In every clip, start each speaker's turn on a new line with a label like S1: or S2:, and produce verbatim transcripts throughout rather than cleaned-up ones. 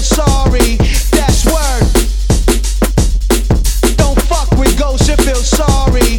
S1: feel sorry. That's word. Don't fuck with ghosts and feel sorry.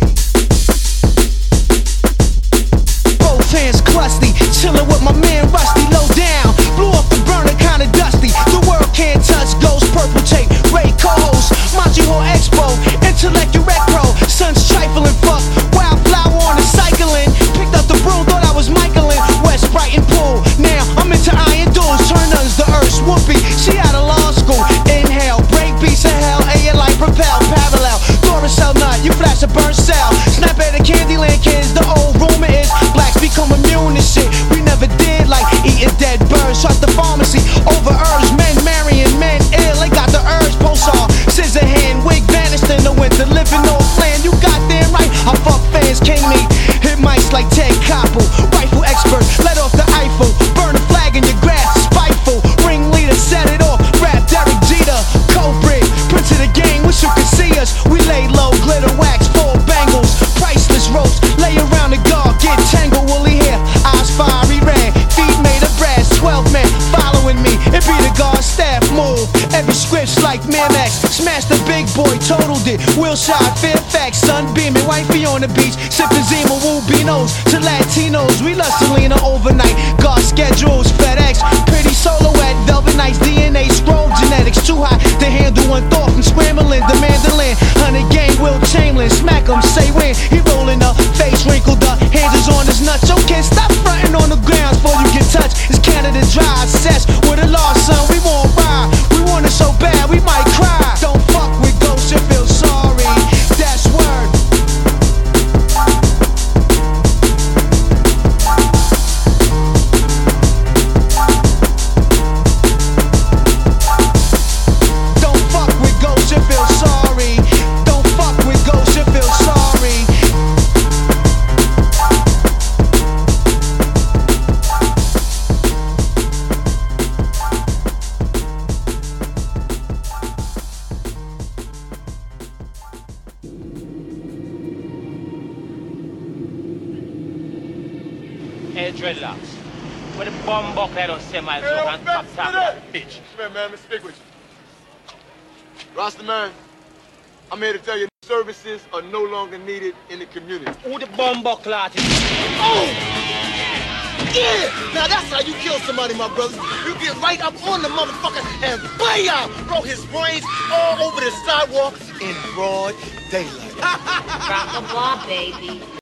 S1: Both hands crusty, chillin' with my man Rusty. Low down, blew off the burner, kinda dusty. The world can't touch ghosts, purple tape, Ray co-host, Montreal Expo, intellect and rec pro. Sun's trifling, fuck, wildflower on the cycling. Picked up the broom, thought I was Michaelin. West Brighton Pool, now I'm into iron duels. Turn nuns the earth's whoopee, she out of law school. Inhale, break beats of hell, A your life propel, parallel. Duracell nut, you flash a burnt cell. Snap at the Candyland kids, the old rumor is blacks become immune to shit we never did, like eating dead birds. Trust the pharmacy over herbs, men marrying men ill. They got the urge, pulsar, scissor hand, wig vanished in the winter, living off land. You got damn right, I fuck fans, king me. Hit mics like Ted Koppel, rifle expert, let off the Eiffel. Burn a flag in your grass, spiteful. Ringleader, set it off, rap Derek Jeter. Culprit, prince of the gang, wish you could see us. We lay low, glitter wax, four bangles. Priceless ropes, lay around the guard, get tangled, woolly hair. Eyes fiery red, feet made of brass. Twelve men following me, it be the guard staff move. Every script's like Miramax, smashed the big boy, totaled it. Will shot, Fairfax, sun beaming, wifey on the beach, sipping Zima, Wubinos. To Latinos, we love Selena overnight. Guard schedules, FedEx, pretty silhouette, velvet nights, D N A, scroll genetics. Too hot to handle one thought from scrambling, the mandolin. Hundred gang, Will Chamberlain, smack him, say when. He rolling up, face wrinkled up, hands is on his nuts. Yo, kid, stop fronting on the grounds before you get touched. It's Canada Dry, sets with a law, son. We won't ride, we want it so bad, we might cry. Don't fuck with ghosts and feel sorry. That's word. Don't fuck with ghosts and feel sorry. Don't fuck with ghosts and feel sorry.
S2: Hey, dreadlocks. Where the bomb buck I don't say my joke and top top that bitch.
S3: Man, man, let's speak with you. Rasta man, I'm here to tell you services are no longer needed in the community.
S2: Who the bomb buck lot is?
S3: Oh! Yeah! Now that's how you kill somebody, my brother. You get right up on the motherfucker and bam! Throw his brains all over the sidewalk in broad daylight.
S4: Rock a ball, baby.